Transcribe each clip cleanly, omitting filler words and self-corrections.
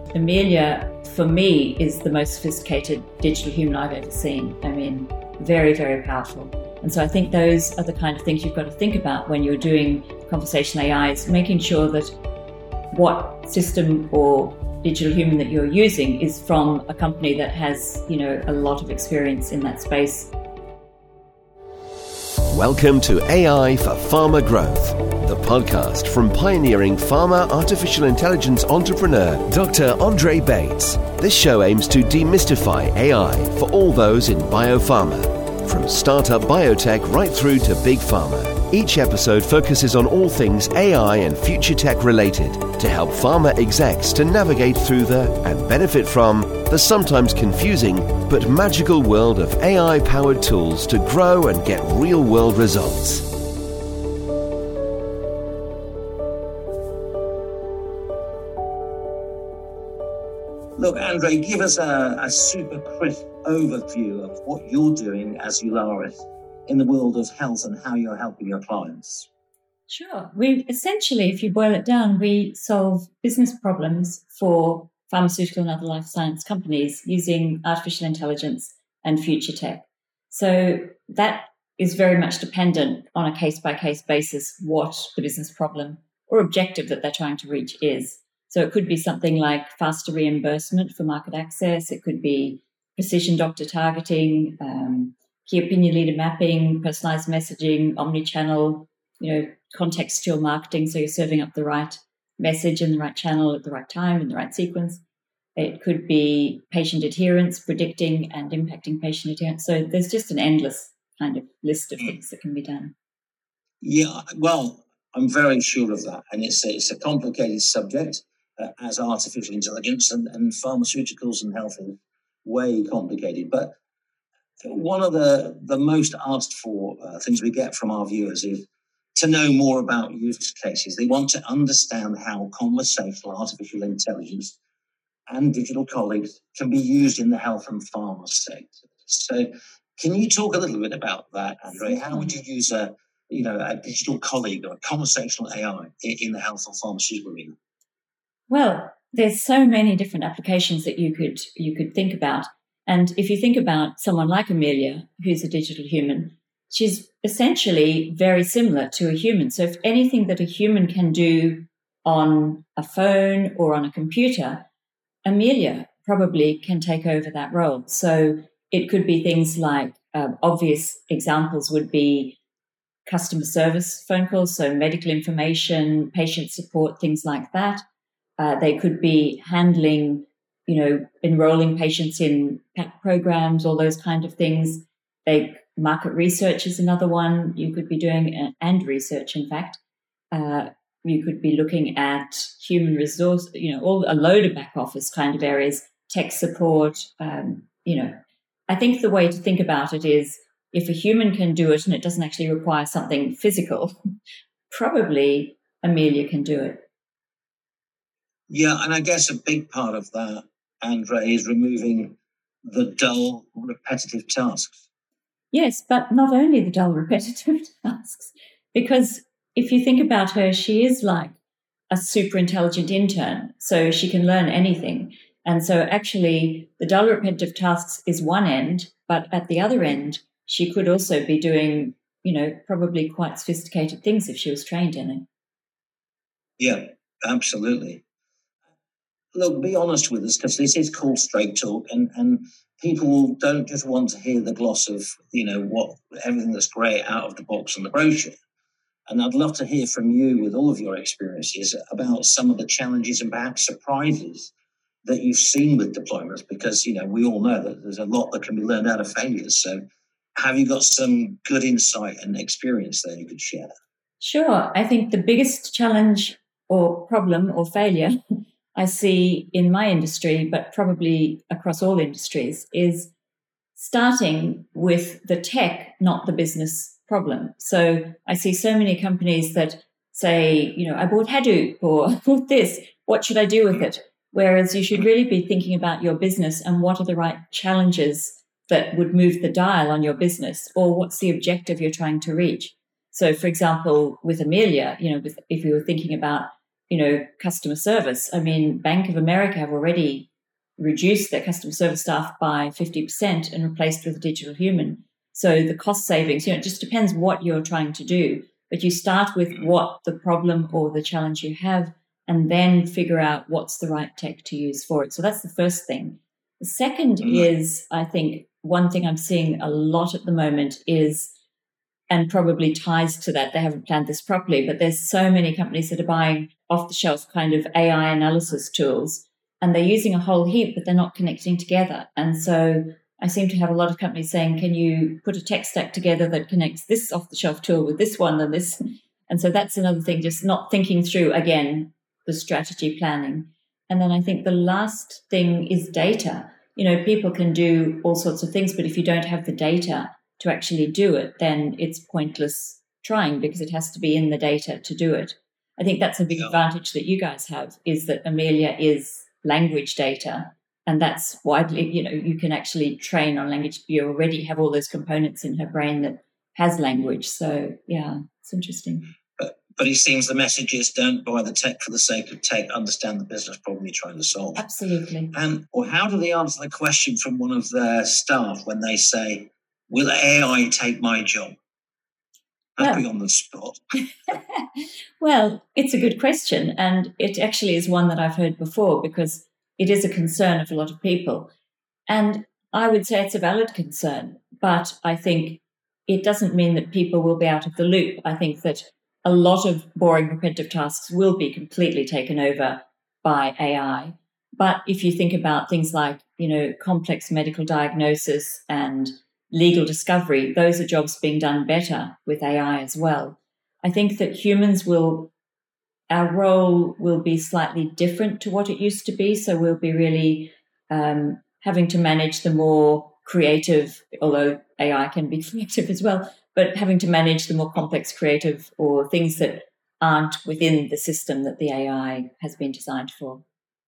Amelia, for me, is the most sophisticated digital human I've ever seen. I mean, very, very powerful. And so I think those are the kind of things you've got to think about when you're doing conversational AI, is making sure that what system or digital human that you're using is from a company that has, a lot of experience in that space. Welcome to AI for Pharma Growth, the podcast from pioneering pharma artificial intelligence entrepreneur Dr. Andre Bates. This show aims to demystify AI for all those in biopharma, from startup biotech right through to big pharma. Each episode focuses on all things AI and future tech related to help pharma execs to navigate through and benefit from the sometimes confusing but magical world of AI-powered tools to grow and get real-world results. Look, Andre, give us a super crisp overview of what you're doing as Eularis in the world of health and how you're helping your clients. Sure. We essentially, if you boil it down, we solve business problems for pharmaceutical and other life science companies using artificial intelligence and future tech. So that is very much dependent on a case-by-case basis what the business problem or objective that they're trying to reach is. So it could be something like faster reimbursement for market access. It could be precision doctor targeting, key opinion leader mapping, personalized messaging, omni-channel, contextual marketing. So you're serving up the right message in the right channel at the right time in the right sequence. It could be patient adherence, predicting and impacting patient adherence. So there's just an endless kind of list of things that can be done. Yeah, well, I'm very sure of that. And it's a complicated subject, as artificial intelligence and pharmaceuticals and health is way complicated. But one of the most asked for things we get from our viewers is to know more about use cases. They want to understand how conversational artificial intelligence and digital colleagues can be used in the health and pharma sector. So can you talk a little bit about that, Andre? How would you use a digital colleague or a conversational AI in the health or pharmaceutical arena? Well, there's so many different applications that you could think about. And if you think about someone like Amelia, who's a digital human, she's essentially very similar to a human. So if anything that a human can do on a phone or on a computer, Amelia probably can take over that role. So it could be things like obvious examples would be customer service phone calls, so medical information, patient support, things like that. They could be handling, enrolling patients in PAC programs, all those kind of things. Market research is another one you could be doing, and research, in fact. You could be looking at human resource, a load of back office kind of areas, tech support. I think the way to think about it is if a human can do it and it doesn't actually require something physical, probably Amelia can do it. Yeah, and I guess a big part of that, Andre, is removing the dull, repetitive tasks. Yes, but not only the dull, repetitive tasks, because if you think about her, she is like a super intelligent intern, so she can learn anything. And so actually the dull, repetitive tasks is one end, but at the other end, she could also be doing, probably quite sophisticated things if she was trained in it. Yeah, absolutely. Look, be honest with us, because this is called Straight Talk, and people don't just want to hear the gloss of, everything that's great out of the box and the brochure. And I'd love to hear from you, with all of your experiences, about some of the challenges and perhaps surprises that you've seen with deployments, because, we all know that there's a lot that can be learned out of failures. So have you got some good insight and experience there you could share? Sure. I think the biggest challenge or problem or failure I see in my industry, but probably across all industries, is starting with the tech, not the business problem. So I see so many companies that say, I bought Hadoop or I bought this. What should I do with it? Whereas you should really be thinking about your business and what are the right challenges that would move the dial on your business, or what's the objective you're trying to reach. So, for example, with Amelia, if you were thinking about customer service. I mean, Bank of America have already reduced their customer service staff by 50% and replaced with a digital human. So the cost savings, it just depends what you're trying to do. But you start with what the problem or the challenge you have, and then figure out what's the right tech to use for it. So that's the first thing. The second is, I think, one thing I'm seeing a lot at the moment is, and probably ties to that, they haven't planned this properly, but there's so many companies that are buying off-the-shelf kind of AI analysis tools, and they're using a whole heap, but they're not connecting together. And so I seem to have a lot of companies saying, can you put a tech stack together that connects this off-the-shelf tool with this one and this? And so that's another thing, just not thinking through, again, the strategy planning. And then I think the last thing is data. People can do all sorts of things, but if you don't have the data to actually do it, then it's pointless trying, because it has to be in the data to do it. I think that's a big advantage that you guys have, is that Amelia is language data, and that's widely, you can actually train on language. You already have all those components in her brain that has language. So, yeah, it's interesting. But it seems the message is, don't buy the tech for the sake of tech, understand the business problem you're trying to solve. Absolutely. Or how do they answer the question from one of their staff when they say, will AI take my job? Happy on the spot. Well, it's a good question. And it actually is one that I've heard before, because it is a concern of a lot of people. And I would say it's a valid concern, but I think it doesn't mean that people will be out of the loop. I think that a lot of boring repetitive tasks will be completely taken over by AI. But if you think about things like, complex medical diagnosis and legal discovery, those are jobs being done better with AI as well. I think that our role will be slightly different to what it used to be. So we'll be really having to manage the more creative, although AI can be creative as well, but having to manage the more complex creative or things that aren't within the system that the AI has been designed for.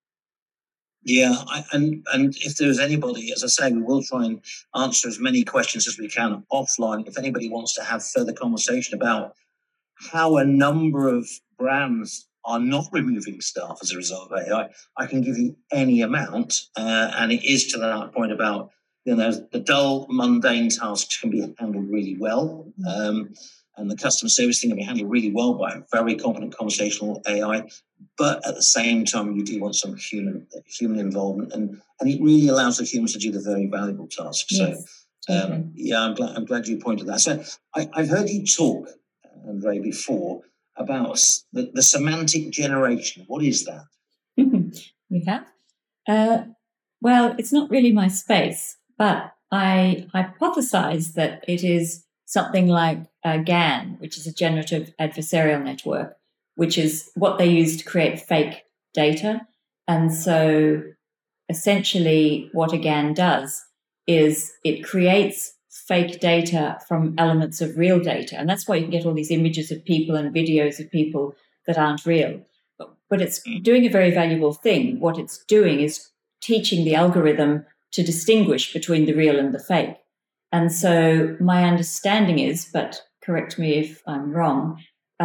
Yeah, and if there's anybody, as I say, we will try and answer as many questions as we can offline. If anybody wants to have further conversation about how a number of brands are not removing staff as a result of AI, I can give you any amount, and it is to that point about the dull, mundane tasks can be handled really well. And the customer service thing can be handled really well by a very competent conversational AI. But at the same time, you do want some human involvement, and it really allows the humans to do the very valuable tasks. Yes, so, I'm glad you pointed that. So I've heard you talk, Andre, before about the semantic generation. What is that? You have? Well, it's not really my space, but I hypothesize that it is something like GAN, which is a generative adversarial network, which is what they use to create fake data. And so essentially what a GAN does is it creates fake data from elements of real data. And that's why you can get all these images of people and videos of people that aren't real. But it's doing a very valuable thing. What it's doing is teaching the algorithm to distinguish between the real and the fake. And so my understanding is, but correct me if I'm wrong,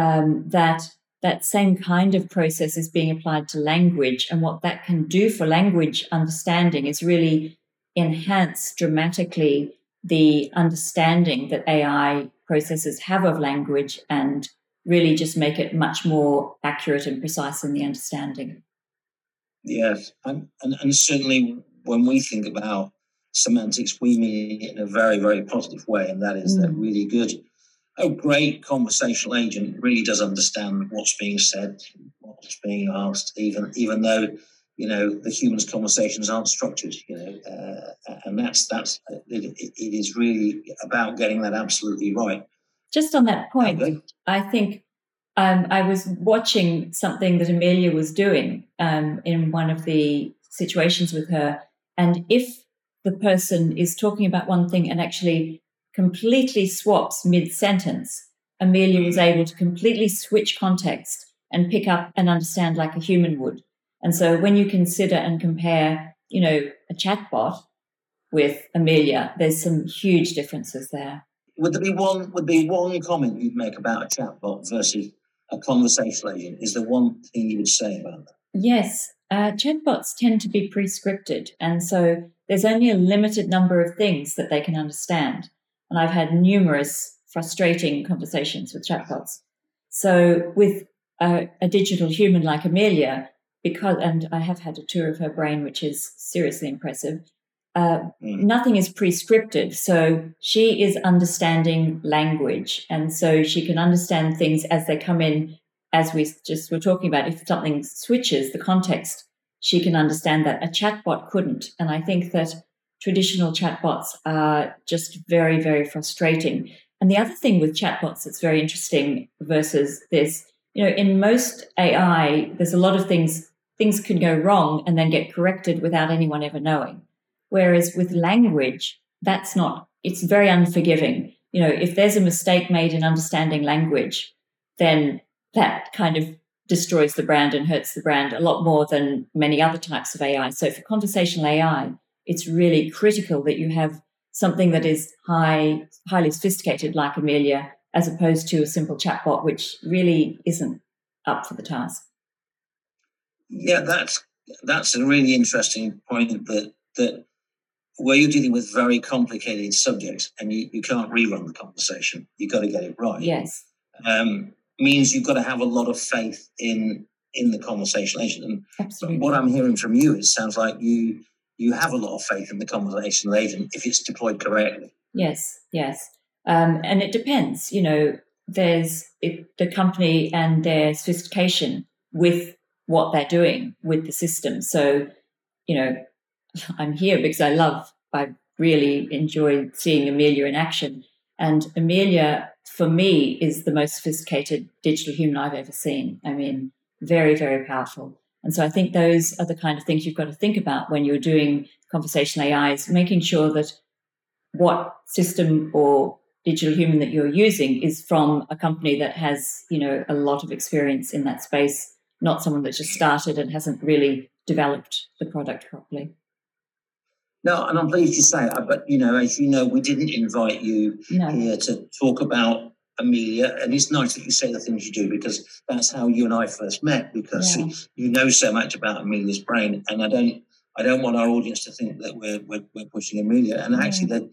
that same kind of process is being applied to language. And what that can do for language understanding is really enhance dramatically the understanding that AI processes have of language, and really just make it much more accurate and precise in the understanding. Yes, and certainly when we think about semantics, we mean it in a very, very positive way, and that is that really good, great conversational agent really does understand what's being said, what's being asked, even though the human's conversations aren't structured, and that's it is really about getting that absolutely right. Just on that point, I think I was watching something that Amelia was doing in one of the situations with her, and if the person is talking about one thing and actually completely swaps mid-sentence, Amelia was able to completely switch context and pick up and understand like a human would. And so when you consider and compare, a chatbot with Amelia, there's some huge differences there. Would there be one comment you'd make about a chatbot versus a conversational agent? Is there one thing you would say about that? Yes. Chatbots tend to be pre-scripted, and so there's only a limited number of things that they can understand. And I've had numerous frustrating conversations with chatbots. So with a digital human like Amelia, and I have had a tour of her brain, which is seriously impressive, nothing is pre-scripted. So she is understanding language, and so she can understand things as they come in. As we just were talking about, if something switches the context, she can understand that. A chatbot couldn't. And I think that traditional chatbots are just very, very frustrating. And the other thing with chatbots that's very interesting versus this, in most AI, there's a lot of things can go wrong and then get corrected without anyone ever knowing. Whereas with language, it's very unforgiving. If there's a mistake made in understanding language, then that kind of destroys the brand and hurts the brand a lot more than many other types of AI. So for conversational AI, it's really critical that you have something that is highly sophisticated like Amelia, as opposed to a simple chatbot, which really isn't up for the task. Yeah, that's a really interesting point that where you're dealing with very complicated subjects and you can't rerun the conversation. You've got to get it right. Yes. Means you've got to have a lot of faith in the conversational agent. And absolutely. What I'm hearing from you, it sounds like you have a lot of faith in the conversational agent if it's deployed correctly. Yes. And it depends. There's the company and their sophistication with what they're doing with the system. So, I'm here because I really enjoy seeing Amelia in action. And Amelia, for me, is the most sophisticated digital human I've ever seen. I mean, very, very powerful. And so I think those are the kind of things you've got to think about when you're doing conversational AI, is making sure that what system or digital human that you're using is from a company that has, a lot of experience in that space, not someone that's just started and hasn't really developed the product properly. No, and I'm pleased you say it, but, as you know, we didn't invite you here to talk about Amelia, and it's nice that you say the things you do, because that's how you and I first met, because you know so much about Amelia's brain, and I don't want our audience to think that we're pushing Amelia, and actually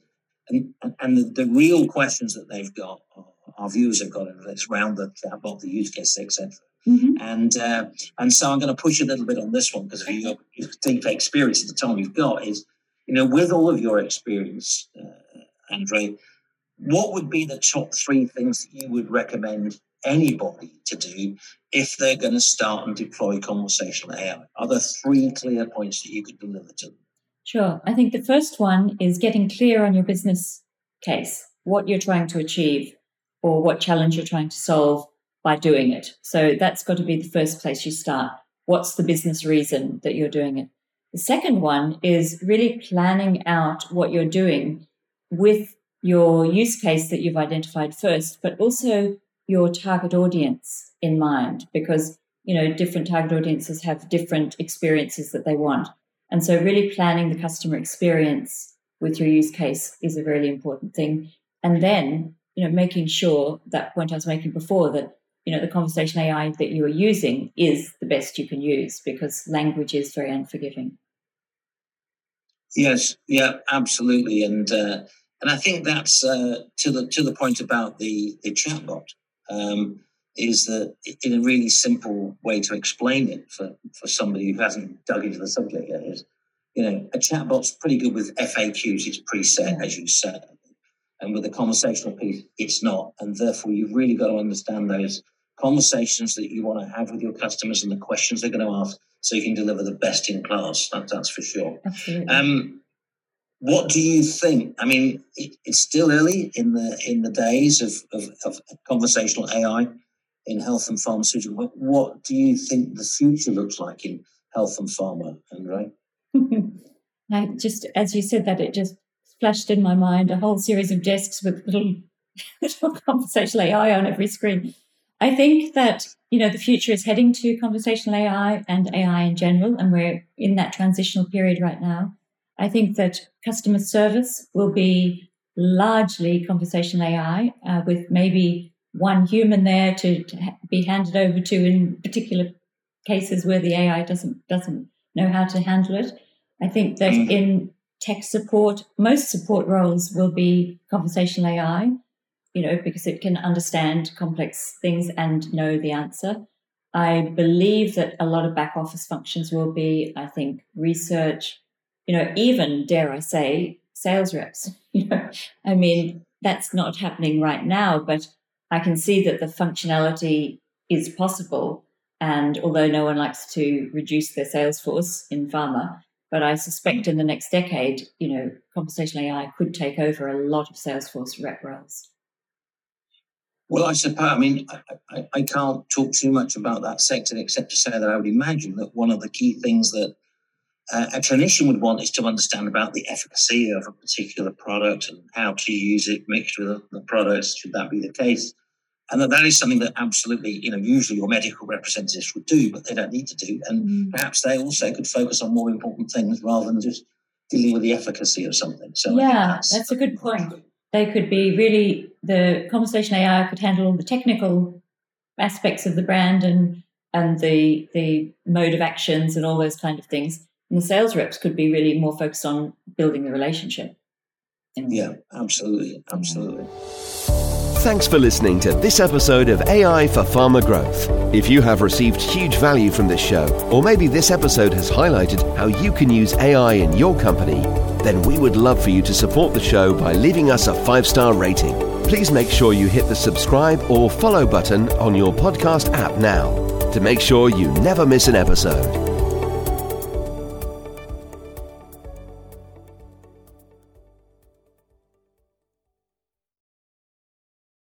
the real questions that they've got, our viewers have got, it's around the chatbot, the use case, etc. Mm-hmm. And so I'm going to push a little bit on this one, because of your deep experience at the time you've got is, with all of your experience, Andre, what would be the top 3 things that you would recommend anybody to do if they're going to start and deploy conversational AI? Are there 3 clear points that you could deliver to them? Sure. I think the first one is getting clear on your business case, what you're trying to achieve or what challenge you're trying to solve by doing it. So that's got to be the first place you start. What's the business reason that you're doing it? The second one is really planning out what you're doing with your use case that you've identified first, but also your target audience in mind, because, different target audiences have different experiences that they want. And so really planning the customer experience with your use case is a really important thing. And then, making sure, that point I was making before, that, the conversational AI that you are using is the best you can use, because language is very unforgiving. Yes, yeah, absolutely, and I think that's to the point about the chatbot, is that in a really simple way to explain it for somebody who hasn't dug into the subject yet is, a chatbot's pretty good with FAQs. It's preset, as you said, and with the conversational piece, it's not, and therefore you've really got to understand those conversations that you want to have with your customers and the questions they're going to ask, so you can deliver the best in class. That's for sure. Absolutely. What do you think? I mean, it's still early in the days of conversational AI in health and pharmaceutical. But what do you think the future looks like in health and pharma, Andre? As you said that, it just flashed in my mind a whole series of desks with little conversational AI on every screen. I think that, the future is heading to conversational AI and AI in general, and we're in that transitional period right now. I think that customer service will be largely conversational AI, with maybe one human there to be handed over to in particular cases where the AI doesn't know how to handle it. I think that in tech support, most support roles will be conversational AI, because it can understand complex things and know the answer. I believe that a lot of back office functions will be, I think, research, even, dare I say, sales reps. I mean, that's not happening right now, but I can see that the functionality is possible. And although no one likes to reduce their sales force in pharma, but I suspect in the next decade, conversational AI could take over a lot of Salesforce rep roles. Well, I suppose, I can't talk too much about that sector except to say that I would imagine that one of the key things that a clinician would want is to understand about the efficacy of a particular product and how to use it mixed with other products, should that be the case. And that is something that absolutely, usually your medical representatives would do, but they don't need to do. And perhaps they also could focus on more important things rather than just dealing with the efficacy of something. So yeah, that's a good point. They could be really, the conversation AI could handle all the technical aspects of the brand and the mode of actions and all those kind of things. And the sales reps could be really more focused on building the relationship. Yeah, absolutely. Thanks for listening to this episode of AI for Pharma Growth. If you have received huge value from this show, or maybe this episode has highlighted how you can use AI in your company, then we would love for you to support the show by leaving us a 5-star rating. Please make sure you hit the subscribe or follow button on your podcast app now to make sure you never miss an episode.